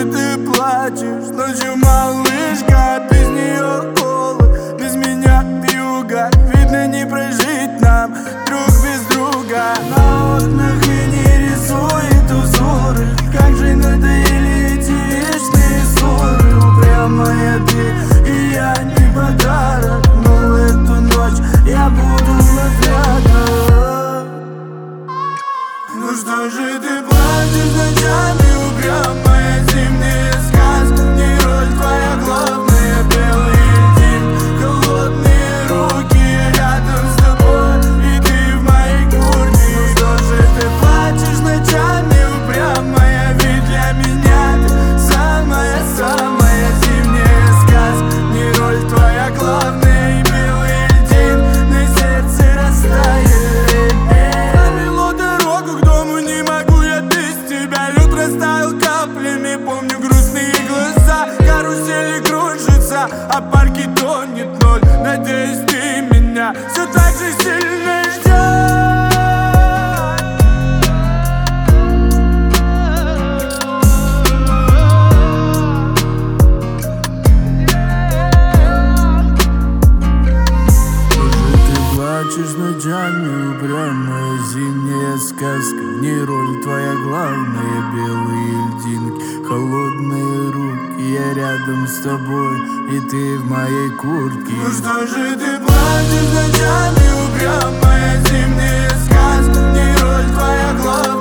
ты плачешь ночью, малышка? Без нее холод, без меня вьюга. Видно, не прожить нам друг без друга. На окнах и не рисует узоры. Как же надоели эти вечные ссоры. Упрямая ты и я не подарок, но эту ночь я буду рядом. Ну что же ты плачешь ночами, упрямая? Зимняя сказка, не роль твоя главная. Белый льдин, холодные руки, я рядом с тобой, и ты в моей куртке. Ну что же ты плачешь ночами, упрямая? Ведь для меня ты самая-самая. Зимняя сказка, не роль твоя главная. И белый льдин на сердце растает. Замело дорогу к дому, не могу я без тебя. Лед растаял каплями, помню грустные глаза. Карусели кружатся, а парки тонет ноль. Надеюсь, ты меня все так же сильно ждешь. Плачешь ночами, упрямая, зимняя сказка, не роль твоя главная. Белые льдинки, холодные руки, я рядом с тобой, и ты в моей куртке. Ну что же ты плачешь ночами, упрямая? Зимняя сказка, не роль твоя главная.